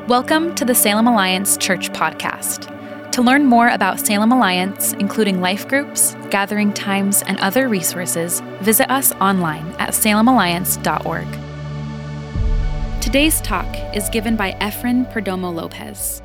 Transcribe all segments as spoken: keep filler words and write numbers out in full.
Welcome to the Salem Alliance Church Podcast. To learn more about Salem Alliance, including life groups, gathering times, and other resources, visit us online at salem alliance dot org. Today's talk is given by Efren Perdomo Lopez.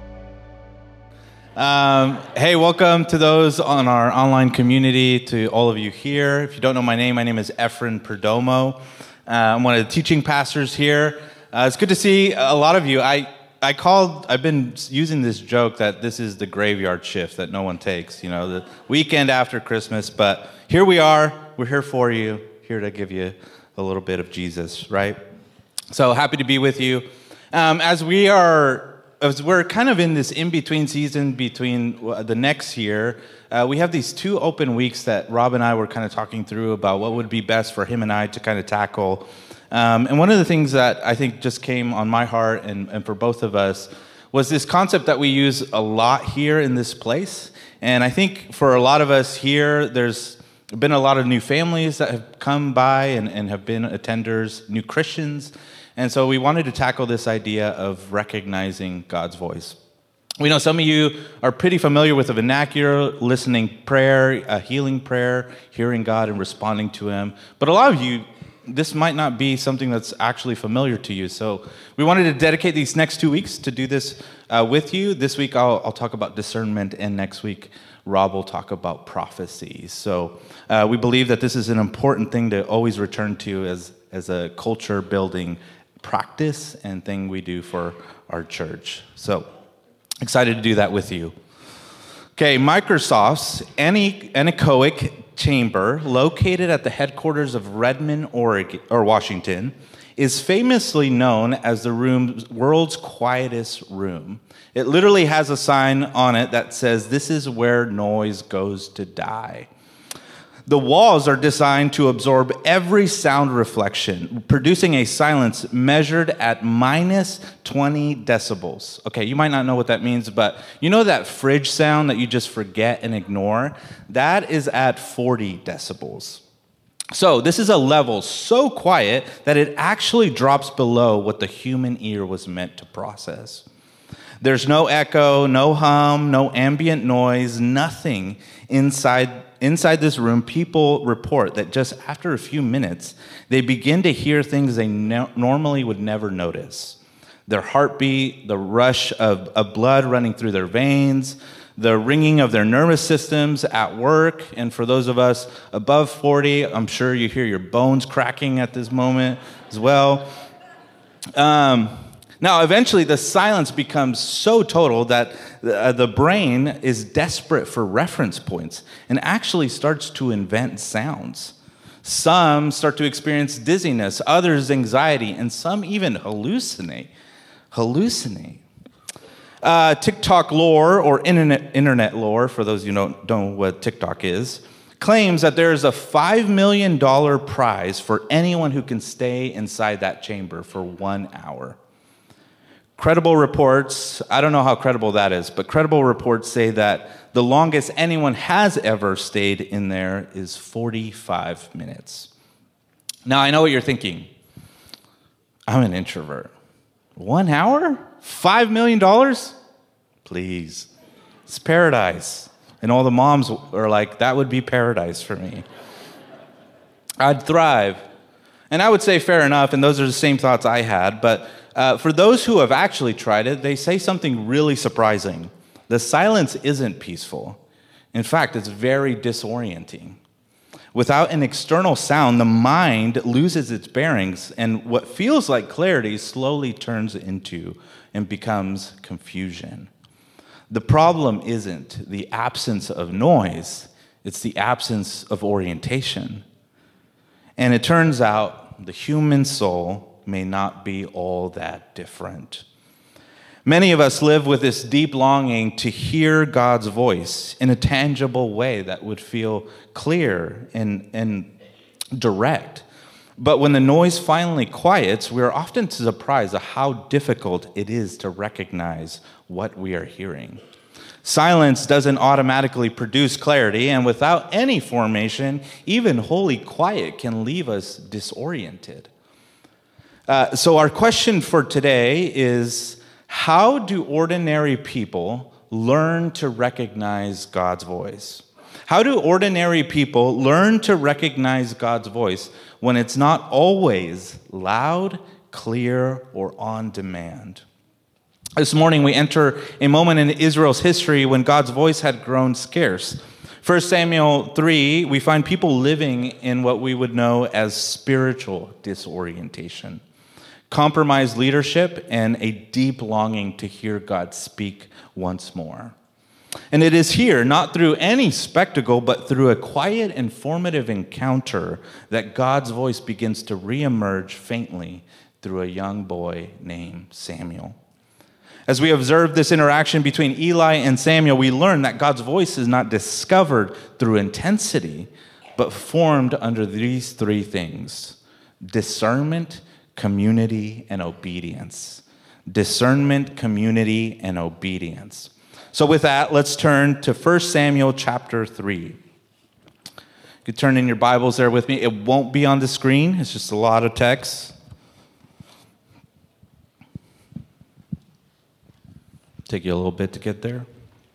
Um, hey, welcome to those on our online community, to all of you here. If you don't know my name, my name is Efren Perdomo. Uh, I'm one of the teaching pastors here. Uh, it's good to see a lot of you. I I called, I've been using this joke that this is the graveyard shift that no one takes, you know, the weekend after Christmas, but here we are, we're here for you, here to give you a little bit of Jesus, right? So happy to be with you. Um, as we are, as we're kind of in this in-between season between the next year, uh, we have these two open weeks that Rob and I were kind of talking through about what would be best for him and I to kind of tackle. Um, and one of the things that I think just came on my heart and, and for both of us was this concept that we use a lot here in this place. And I think for a lot of us here, there's been a lot of new families that have come by and, and have been attenders, new Christians. And so we wanted to tackle this idea of recognizing God's voice. We know some of you are pretty familiar with the vernacular, listening prayer, a healing prayer, hearing God and responding to Him. But a lot of you, this might not be something that's actually familiar to you. So we wanted to dedicate these next two weeks to do this uh, with you. This week I'll, I'll talk about discernment, and next week Rob will talk about prophecy. So uh, we believe that this is an important thing to always return to as, as a culture building practice and thing we do for our church. So excited to do that with you. Okay, Microsoft's anechoic chamber, located at the headquarters of Redmond, Oregon, or Washington, is famously known as the room's world's quietest room. It literally has a sign on it that says, "This is where noise goes to die." The walls are designed to absorb every sound reflection, producing a silence measured at minus twenty decibels. Okay, you might not know what that means, but you know that fridge sound that you just forget and ignore? That is at forty decibels. So this is a level so quiet that it actually drops below what the human ear was meant to process. There's no echo, no hum, no ambient noise, nothing inside Inside this room. People report that just after a few minutes, they begin to hear things they no- normally would never notice. Their heartbeat, the rush of, of blood running through their veins, the ringing of their nervous systems at work. And for those of us above forty, I'm sure you hear your bones cracking at this moment as well. Um, Now, eventually, the silence becomes so total that the, uh, the brain is desperate for reference points and actually starts to invent sounds. Some start to experience dizziness, others anxiety, and some even hallucinate. Hallucinate. Uh, TikTok lore, or internet, internet lore, for those of you who don't know what TikTok is, claims that there is a five million dollars prize for anyone who can stay inside that chamber for one hour. Credible reports, I don't know how credible that is, but credible reports say that the longest anyone has ever stayed in there is forty-five minutes. Now, I know what you're thinking. I'm an introvert. One hour? Five million dollars? Please. It's paradise. And all the moms are like, that would be paradise for me. I'd thrive. And I would say fair enough, and those are the same thoughts I had, but Uh, for those who have actually tried it, they say something really surprising. The silence isn't peaceful. In fact, it's very disorienting. Without an external sound, the mind loses its bearings, and what feels like clarity slowly turns into and becomes confusion. The problem isn't the absence of noise, it's the absence of orientation. And it turns out the human soul may not be all that different. Many of us live with this deep longing to hear God's voice in a tangible way that would feel clear and, and direct. But when the noise finally quiets, we are often surprised at how difficult it is to recognize what we are hearing. Silence doesn't automatically produce clarity, and without any formation, even holy quiet can leave us disoriented. Uh, so our question for today is, How do ordinary people learn to recognize God's voice? How do ordinary people learn to recognize God's voice when it's not always loud, clear, or on demand? This morning we enter a moment in Israel's history when God's voice had grown scarce. First Samuel three, we find people living in what we would know as spiritual disorientation, compromised leadership, and a deep longing to hear God speak once more. And it is here, not through any spectacle, but through a quiet, informative encounter, that God's voice begins to reemerge faintly through a young boy named Samuel. As we observe this interaction between Eli and Samuel, we learn that God's voice is not discovered through intensity, but formed under these three things: discernment, community, and obedience. Discernment, community, and obedience. So with that, let's turn to First Samuel chapter three. You can turn in your Bibles there with me. It won't be on the screen. It's just a lot of text. Take you a little bit to get there.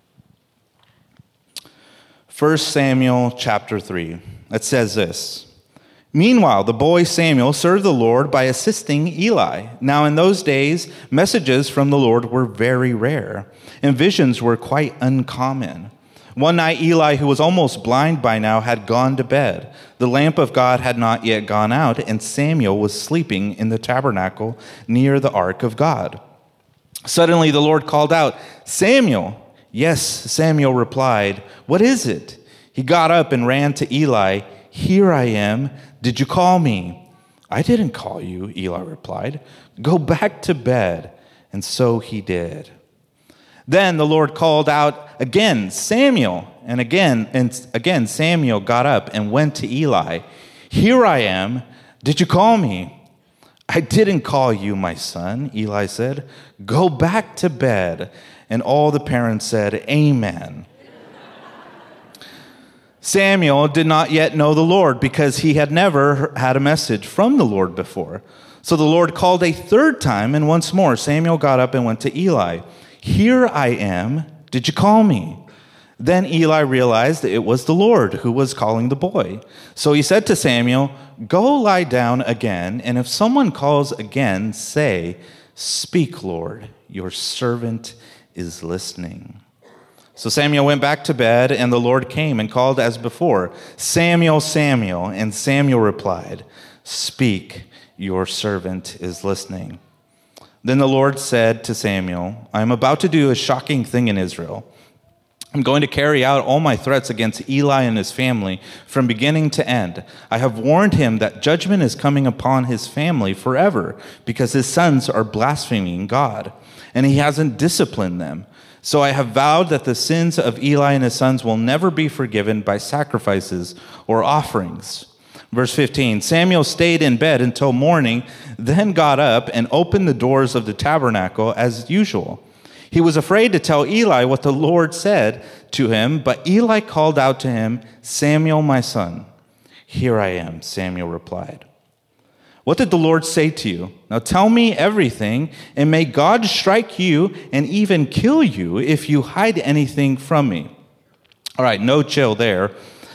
First Samuel chapter three. It says this: Meanwhile, the boy Samuel served the Lord by assisting Eli. Now in those days, messages from the Lord were very rare, and visions were quite uncommon. One night, Eli, who was almost blind by now, had gone to bed. The lamp of God had not yet gone out, and Samuel was sleeping in the tabernacle near the ark of God. Suddenly the Lord called out, "Samuel." "Yes," Samuel replied. "What is it?" He got up and ran to Eli. "Here I am. Did you call me?" "I didn't call you," Eli replied. "Go back to bed." And so he did. Then the Lord called out again, "Samuel." And again, and again Samuel got up and went to Eli. "Here I am. Did you call me?" "I didn't call you, my son," Eli said. "Go back to bed." And all the parents said, "Amen." Samuel did not yet know the Lord because he had never had a message from the Lord before. So the Lord called a third time, and once more Samuel got up and went to Eli. "Here I am. Did you call me?" Then Eli realized that it was the Lord who was calling the boy. So he said to Samuel, "Go lie down again, and if someone calls again, say, 'Speak, Lord, your servant is listening.'" So Samuel went back to bed, and the Lord came and called as before, "Samuel, Samuel." And Samuel replied, "Speak, your servant is listening." Then the Lord said to Samuel, "I am about to do a shocking thing in Israel. I'm going to carry out all my threats against Eli and his family from beginning to end. I have warned him that judgment is coming upon his family forever because his sons are blaspheming God, and he hasn't disciplined them. So I have vowed that the sins of Eli and his sons will never be forgiven by sacrifices or offerings." Verse fifteen, Samuel stayed in bed until morning, then got up and opened the doors of the tabernacle as usual. He was afraid to tell Eli what the Lord said to him, but Eli called out to him, "Samuel, my son." "Here I am," Samuel replied. "What did the Lord say to you? Now tell me everything, and may God strike you and even kill you if you hide anything from me." All right, no chill there.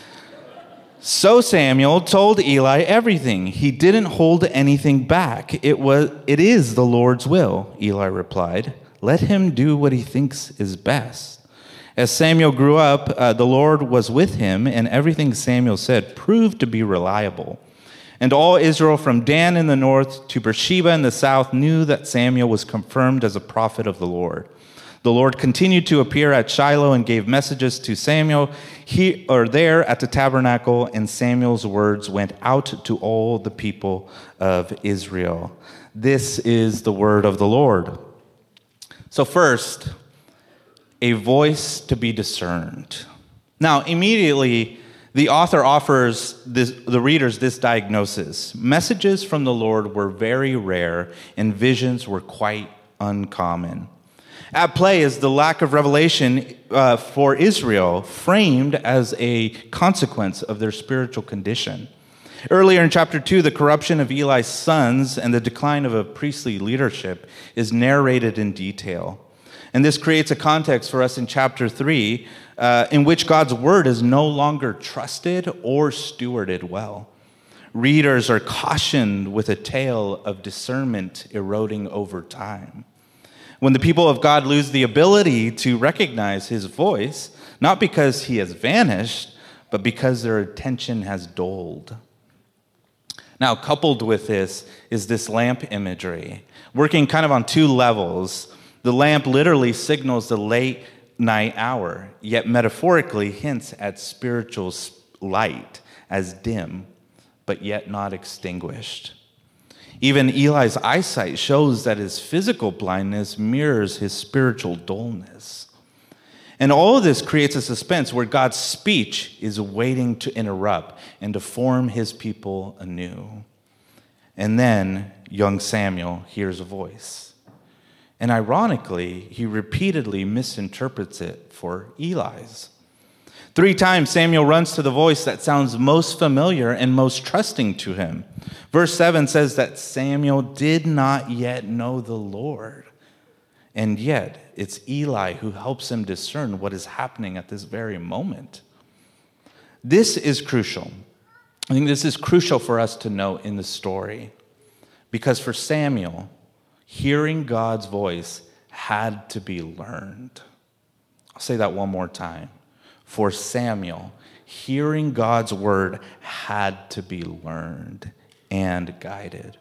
So Samuel told Eli everything. He didn't hold anything back. It was, "It is the Lord's will," Eli replied. "Let him do what he thinks is best." As Samuel grew up, uh, the Lord was with him, and everything Samuel said proved to be reliable. And all Israel from Dan in the north to Beersheba in the south knew that Samuel was confirmed as a prophet of the Lord. The Lord continued to appear at Shiloh and gave messages to Samuel he, or there at the tabernacle, and Samuel's words went out to all the people of Israel. This is the word of the Lord. So first, a voice to be discerned. Now, immediately, the author offers this, the readers this diagnosis. Messages from the Lord were very rare, and visions were quite uncommon. At play is the lack of revelation uh, for Israel, framed as a consequence of their spiritual condition. Earlier in chapter two, the corruption of Eli's sons and the decline of a priestly leadership is narrated in detail. And this creates a context for us in chapter three, uh, in which God's word is no longer trusted or stewarded well. Readers are cautioned with a tale of discernment eroding over time. When the people of God lose the ability to recognize his voice, not because he has vanished, but because their attention has dulled. Now, coupled with this is this lamp imagery, working kind of on two levels. The lamp literally signals the late night hour, yet metaphorically hints at spiritual light as dim, but yet not extinguished. Even Eli's eyesight shows that his physical blindness mirrors his spiritual dullness. And all of this creates a suspense where God's speech is waiting to interrupt and to form his people anew. And then young Samuel hears a voice. And ironically, he repeatedly misinterprets it for Eli's. Three times Samuel runs to the voice that sounds most familiar and most trusting to him. Verse seven says that Samuel did not yet know the Lord. And yet, it's Eli who helps him discern what is happening at this very moment. This is crucial. I think this is crucial for us to note in the story. Because for Samuel, hearing God's voice had to be learned. I'll say that one more time. For Samuel, hearing God's word had to be learned and guided.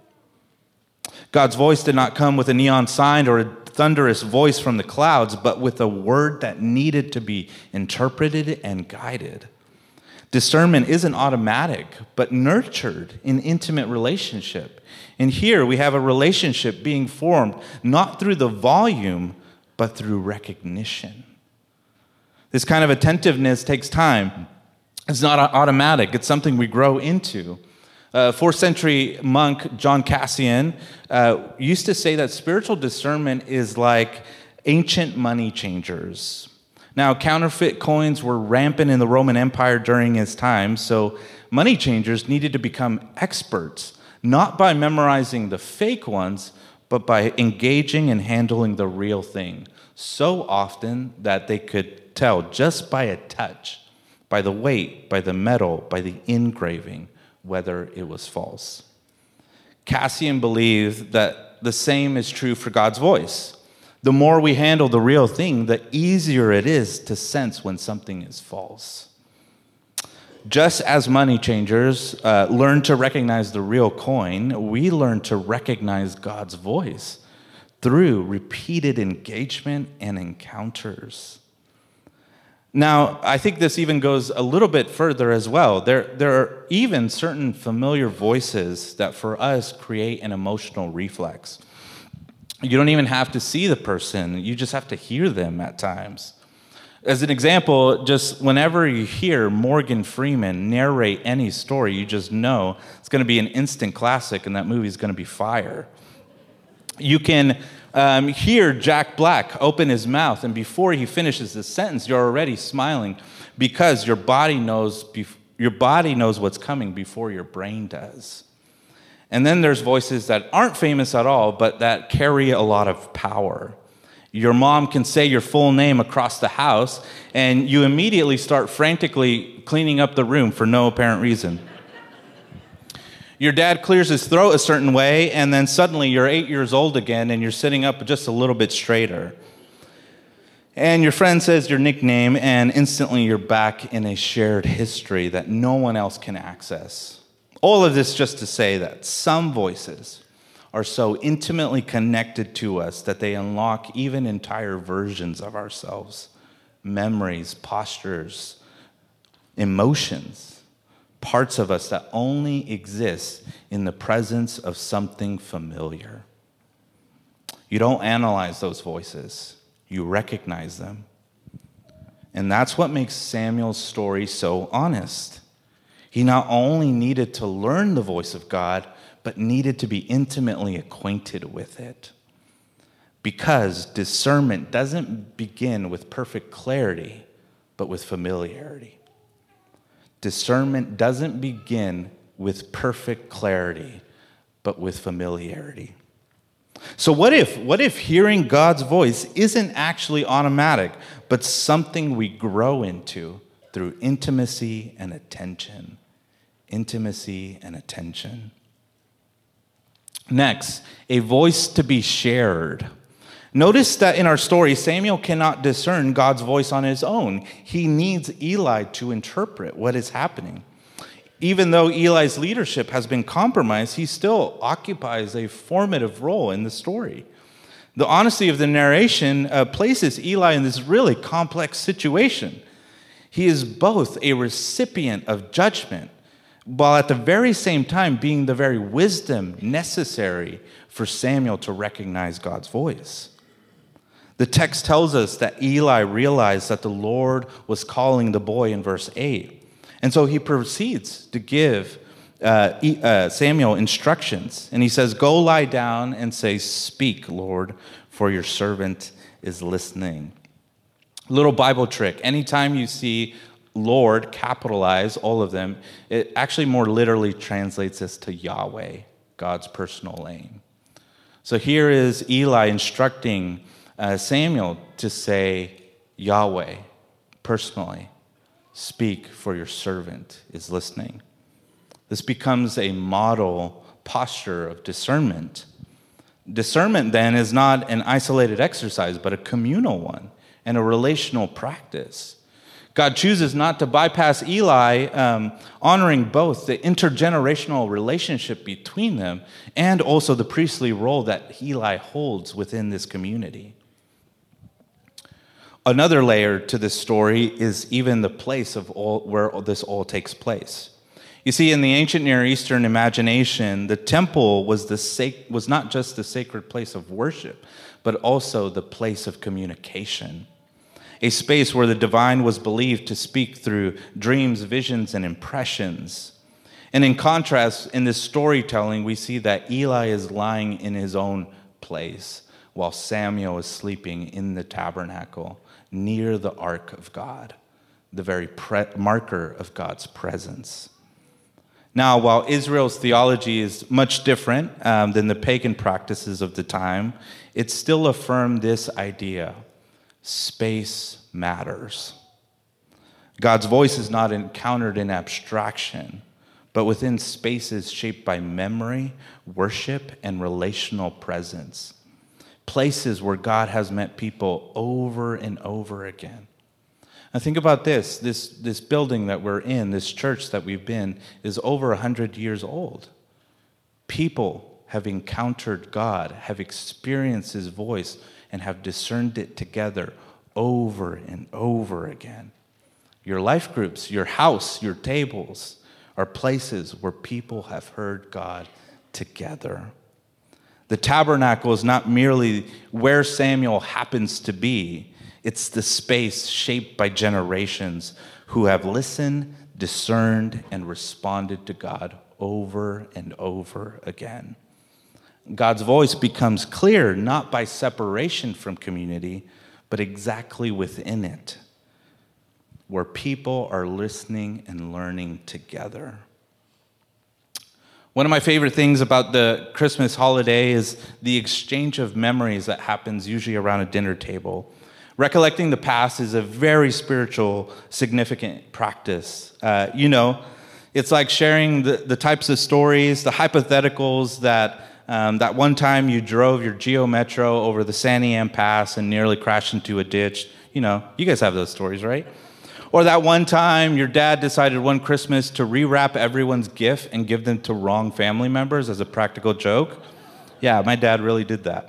God's voice did not come with a neon sign or a thunderous voice from the clouds, but with a word that needed to be interpreted and guided. Discernment isn't automatic, but nurtured in intimate relationship. And here we have a relationship being formed not through the volume, but through recognition. This kind of attentiveness takes time. It's not automatic. It's something we grow into. Uh, fourth century monk John Cassian uh, used to say that spiritual discernment is like ancient money changers. Now, counterfeit coins were rampant in the Roman Empire during his time, so money changers needed to become experts, not by memorizing the fake ones, but by engaging and handling the real thing, so often that they could tell just by a touch, by the weight, by the metal, by the engraving, whether it was false. Cassian believed that the same is true for God's voice. The more we handle the real thing, the easier it is to sense when something is false. Just as money changers uh, learn to recognize the real coin, we learn to recognize God's voice through repeated engagement and encounters. Now, I think this even goes a little bit further as well. There, there are even certain familiar voices that for us create an emotional reflex. You don't even have to see the person. You just have to hear them at times. As an example, just whenever you hear Morgan Freeman narrate any story, you just know it's going to be an instant classic and that movie is going to be fire. You can um, hear Jack Black open his mouth, and before he finishes the sentence, you're already smiling because your body knows bef- your body knows what's coming before your brain does. And then there's voices that aren't famous at all, but that carry a lot of power. Your mom can say your full name across the house, and you immediately start frantically cleaning up the room for no apparent reason. Your dad clears his throat a certain way, and then suddenly you're eight years old again, and you're sitting up just a little bit straighter. And your friend says your nickname, and instantly you're back in a shared history that no one else can access. All of this just to say that some voices are so intimately connected to us that they unlock even entire versions of ourselves, memories, postures, emotions, parts of us that only exist in the presence of something familiar. You don't analyze those voices, you recognize them. And that's what makes Samuel's story so honest. He not only needed to learn the voice of God, but needed to be intimately acquainted with it. Because discernment doesn't begin with perfect clarity, but with familiarity. Discernment doesn't begin with perfect clarity, but with familiarity. So what if, what if hearing God's voice isn't actually automatic, but something we grow into through intimacy and attention? Intimacy and attention. Next, a voice to be shared. Notice that in our story, Samuel cannot discern God's voice on his own. He needs Eli to interpret what is happening. Even though Eli's leadership has been compromised, he still occupies a formative role in the story. The honesty of the narration uh, places Eli in this really complex situation. He is both a recipient of judgment, while at the very same time being the very wisdom necessary for Samuel to recognize God's voice. The text tells us that Eli realized that the Lord was calling the boy in verse eight. And so he proceeds to give uh, uh, Samuel instructions. And he says, "Go lie down and say, 'Speak, Lord, for your servant is listening.'" Little Bible trick. Anytime you see Lord capitalize, all of them, it actually more literally translates this to Yahweh, God's personal name. So here is Eli instructing uh, Samuel to say, Yahweh, personally. "Speak, for your servant is listening." This becomes a model posture of discernment. Discernment, then, is not an isolated exercise, but a communal one and a relational practice. God chooses not to bypass Eli, um, honoring both the intergenerational relationship between them and also the priestly role that Eli holds within this community. Another layer to this story is even the place of all where this all takes place. You see, in the ancient Near Eastern imagination, the temple was the sac- was not just the sacred place of worship, but also the place of communication, a space where the divine was believed to speak through dreams, visions, and impressions. And in contrast, in this storytelling, we see that Eli is lying in his own place, while Samuel is sleeping in the tabernacle, near the ark of God, the very pre- marker of God's presence. Now, while Israel's theology is much different um, than the pagan practices of the time, it still affirmed this idea: space matters. God's voice is not encountered in abstraction, but within spaces shaped by memory, worship, and relational presence. Places where God has met people over and over again. Now think about this. This, this building that we're in, this church that we've been, is over one hundred years old. People have encountered God, have experienced his voice, and have discerned it together over and over again. Your life groups, your house, your tables are places where people have heard God together. The tabernacle is not merely where Samuel happens to be. It's the space shaped by generations who have listened, discerned, and responded to God over and over again. God's voice becomes clear not by separation from community, but exactly within it, where people are listening and learning together. One of my favorite things about the Christmas holiday is the exchange of memories that happens usually around a dinner table. Recollecting the past is a very spiritual, significant practice. Uh, you know, it's like sharing the, the types of stories, the hypotheticals that um, that one time you drove your Geo Metro over the Santiam Pass and nearly crashed into a ditch. You know, you guys have those stories, right? Or that one time your dad decided one Christmas to rewrap everyone's gift and give them to wrong family members as a practical joke. Yeah, my dad really did that.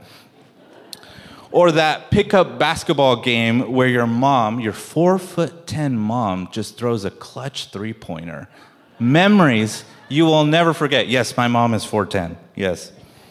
Or that pickup basketball game where your mom, your four foot ten mom, just throws a clutch three-pointer. Memories you will never forget. Yes, my mom is four ten. Yes.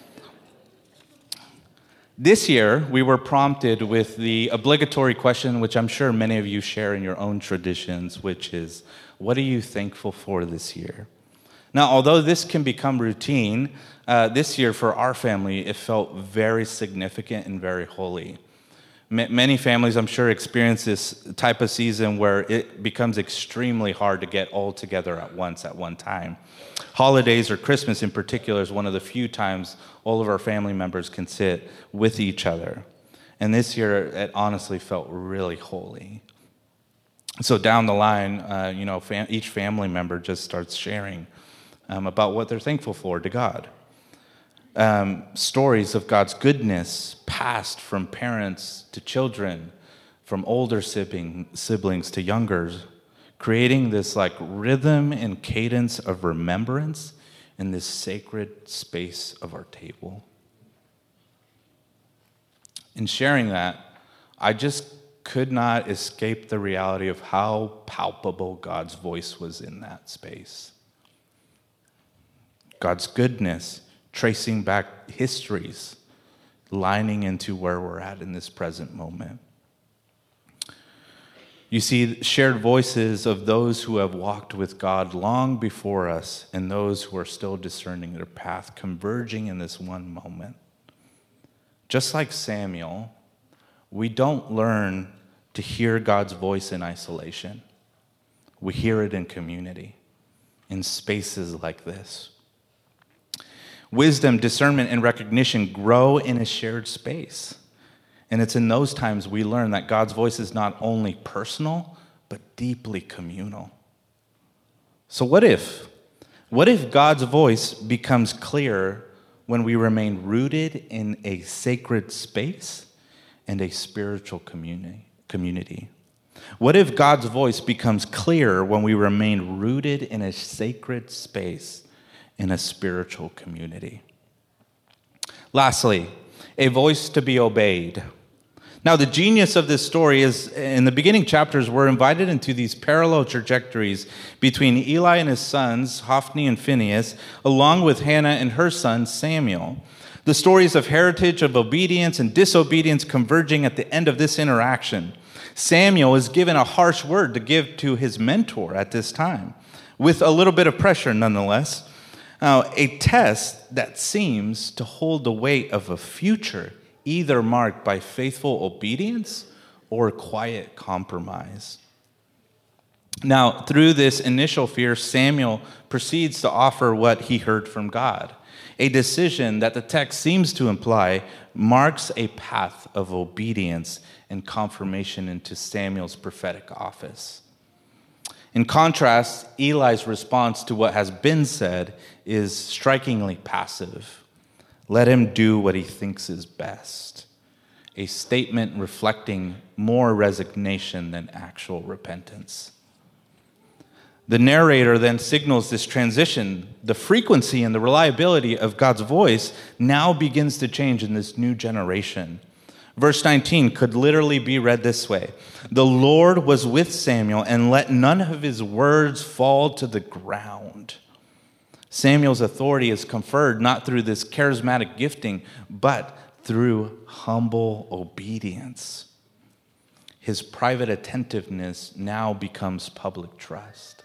This year, we were prompted with the obligatory question, which I'm sure many of you share in your own traditions, which is, what are you thankful for this year? Now, although this can become routine, uh, this year for our family, it felt very significant and very holy. Many families, I'm sure, experience this type of season where it becomes extremely hard to get all together at once at one time. Holidays, or Christmas in particular, is one of the few times all of our family members can sit with each other. And this year, it honestly felt really holy. So down the line, uh, you know, fam- each family member just starts sharing um, about what they're thankful for to God. Um, stories of God's goodness passed from parents to children, from older sibling, siblings to younger, creating this like rhythm and cadence of remembrance in this sacred space of our table. In sharing that, I just could not escape the reality of how palpable God's voice was in that space. God's goodness, tracing back histories, lining into where we're at in this present moment. You see shared voices of those who have walked with God long before us and those who are still discerning their path, converging in this one moment. Just like Samuel, we don't learn to hear God's voice in isolation. We hear it in community, in spaces like this. Wisdom, discernment, and recognition grow in a shared space. And it's in those times we learn that God's voice is not only personal, but deeply communal. So what if? What if God's voice becomes clearer when we remain rooted in a sacred space and a spiritual community? community? What if God's voice becomes clearer when we remain rooted in a sacred space in a spiritual community? Lastly, a voice to be obeyed. Now, the genius of this story is in the beginning chapters, we're invited into these parallel trajectories between Eli and his sons, Hophni and Phinehas, along with Hannah and her son, Samuel. The stories of heritage, of obedience and disobedience converging at the end of this interaction. Samuel is given a harsh word to give to his mentor at this time, with a little bit of pressure nonetheless. Now, a test that seems to hold the weight of a future either marked by faithful obedience or quiet compromise. Now, through this initial fear, Samuel proceeds to offer what he heard from God. A decision that the text seems to imply marks a path of obedience and confirmation into Samuel's prophetic office. In contrast, Eli's response to what has been said is strikingly passive. Let him do what he thinks is best. A statement reflecting more resignation than actual repentance. The narrator then signals this transition. The frequency and the reliability of God's voice now begins to change in this new generation. Verse nineteen could literally be read this way. The Lord was with Samuel and let none of his words fall to the ground. Samuel's authority is conferred not through this charismatic gifting, but through humble obedience. His private attentiveness now becomes public trust.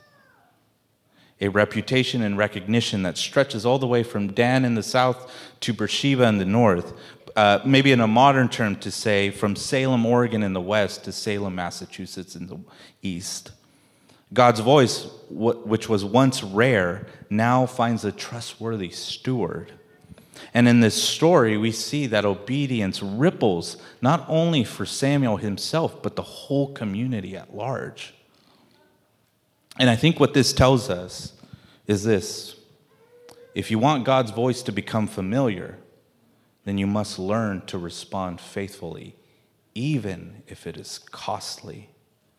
A reputation and recognition that stretches all the way from Dan in the south to Beersheba in the north. Uh, maybe in a modern term to say from Salem, Oregon in the west to Salem, Massachusetts in the east. God's voice, which was once rare, now finds a trustworthy steward. And in this story, we see that obedience ripples not only for Samuel himself, but the whole community at large. And I think what this tells us is this. If you want God's voice to become familiar, then you must learn to respond faithfully, even if it is costly.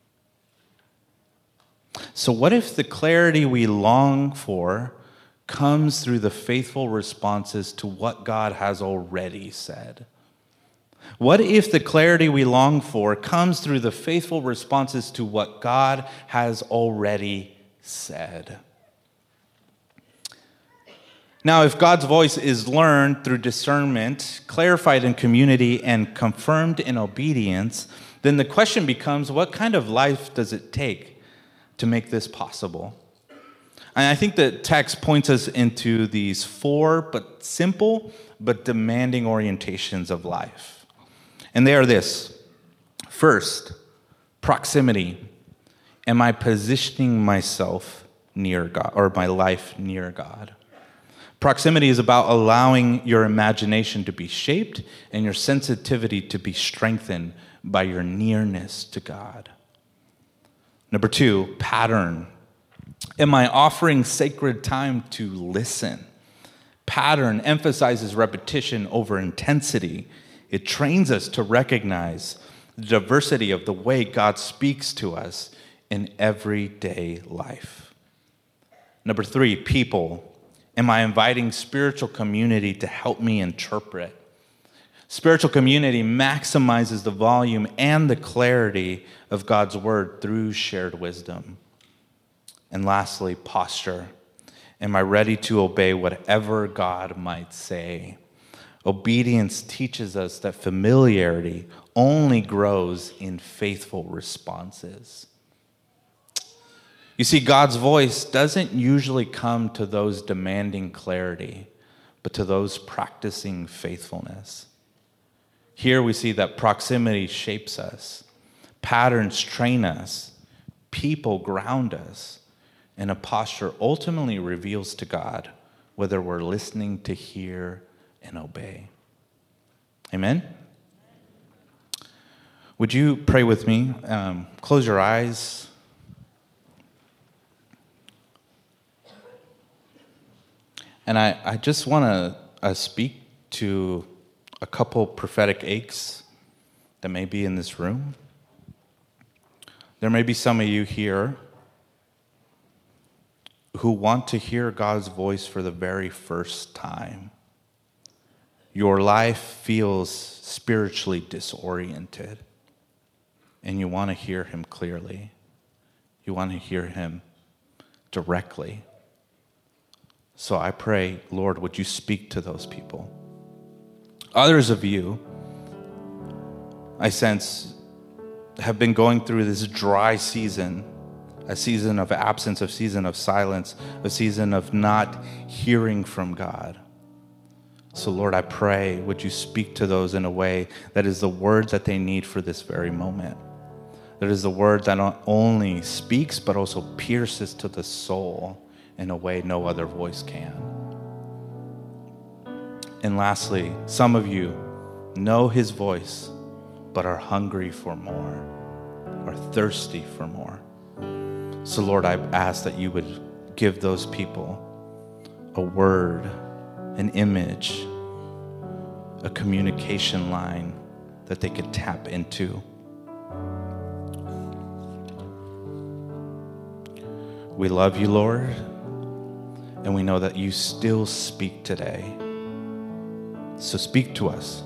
So what if the clarity we long for comes through the faithful responses to what God has already said? What if the clarity we long for comes through the faithful responses to what God has already said? Now, if God's voice is learned through discernment, clarified in community, and confirmed in obedience, then the question becomes, what kind of life does it take to make this possible? And I think the text points us into these four but simple but demanding orientations of life. And they are this. First, proximity. Am I positioning myself near God, or my life near God? Proximity is about allowing your imagination to be shaped and your sensitivity to be strengthened by your nearness to God. Number two, pattern. Am I offering sacred time to listen? Pattern emphasizes repetition over intensity. It trains us to recognize the diversity of the way God speaks to us in everyday life. Number three, people. Am I inviting spiritual community to help me interpret? Spiritual community maximizes the volume and the clarity of God's word through shared wisdom. And lastly, posture. Am I ready to obey whatever God might say? Obedience teaches us that familiarity only grows in faithful responses. You see, God's voice doesn't usually come to those demanding clarity, but to those practicing faithfulness. Here we see that proximity shapes us, patterns train us, people ground us, and a posture ultimately reveals to God whether we're listening to hear and obey. Amen? Would you pray with me? Um, close your eyes. And I, I just want to uh, speak to a couple prophetic aches that may be in this room. There may be some of you here who want to hear God's voice for the very first time. Your life feels spiritually disoriented, and you want to hear him clearly. You want to hear him directly. So I pray, Lord, would you speak to those people? Others of you, I sense, have been going through this dry season, a season of absence, a season of silence, a season of not hearing from God. So Lord, I pray, would you speak to those in a way that is the word that they need for this very moment. That is the word that not only speaks, but also pierces to the soul in a way no other voice can. And lastly, some of you know his voice, but are hungry for more, are thirsty for more. So Lord, I ask that you would give those people a word, an image, a communication line that they could tap into. We love you, Lord, and we know that you still speak today. So speak to us.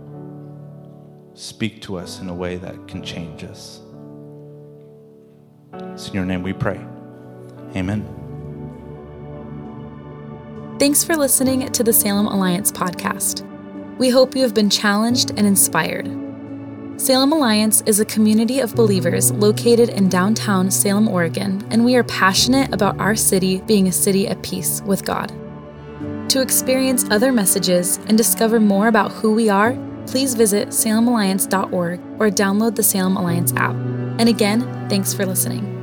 Speak to us in a way that can change us. It's in your name we pray. Amen. Thanks for listening to the Salem Alliance podcast. We hope you have been challenged and inspired. Salem Alliance is a community of believers located in downtown Salem, Oregon, and we are passionate about our city being a city at peace with God. To experience other messages and discover more about who we are, please visit salem alliance dot org or download the Salem Alliance app. And again, thanks for listening.